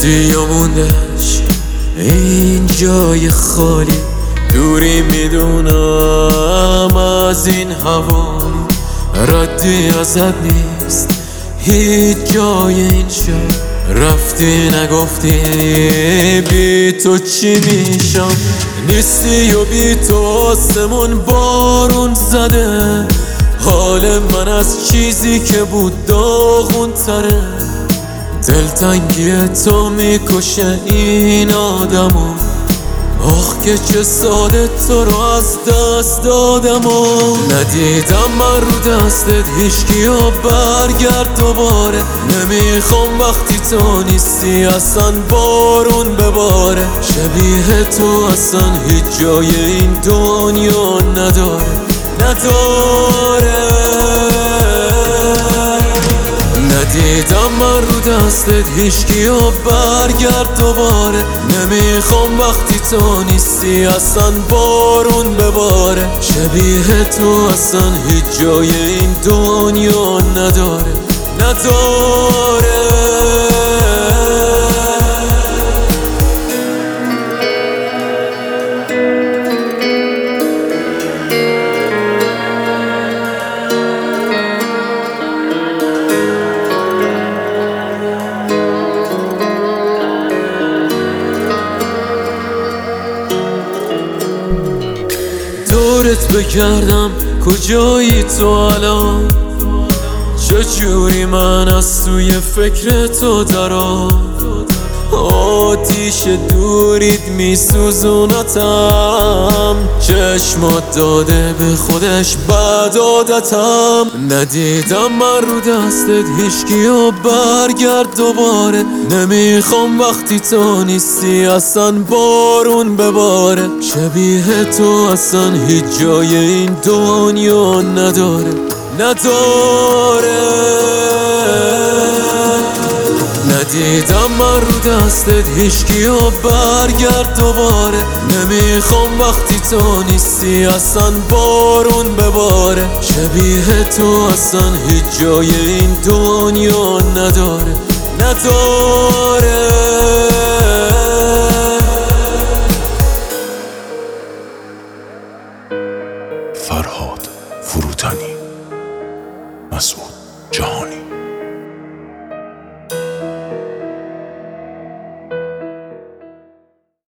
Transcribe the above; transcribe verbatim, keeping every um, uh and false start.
رفتی و موندش این جای خالی، دوری میدونم از این حوالی، ردی ازت نیست هیچ جای این شب. رفتی نگفتی بی تو چی میشم، نیستی و بی تو آسمون بارون زده، حال من از چیزی که بود داغون تره. دلتنگی تو میکشه این آدمو، آخ که چه ساده تو رو از دست دادم و ندیدم من رو دستت هیچکی و برگرد دوباره. نمیخوام وقتی تو نیستی اصلا بارون بباره، شبیه تو اصلا هیچ جای این دنیا نداره نداره. ندیدم من رو دستت هیچکی و برگرد دوباره، نمیخوام وقتی تو نیستی اصلا بارون بباره، شبیه تو اصلا هیچ جای این دنیا نداره نداره. دورت بگردم کجایی تو الان، چجوری من از توی فکر تو درام، آتیش دورید میسوزونتم، چشمات داده به خودش بد عادتم. ندیدم من رو دستت هیچکی و برگرد دوباره، نمیخوام وقتی تو نیستی اصلا بارون بباره، شبیه تو اصلا هیچ جای این دنیا نداره نداره. ندیدم من رو دستت هیچکی و برگرد دوباره، نمیخوام وقتی تو نیستی اصلا بارون بباره، شبیه تو اصلا هیچ جای این دنیا نداره نداره. فرهاد فروتنی، مسعود جهانی.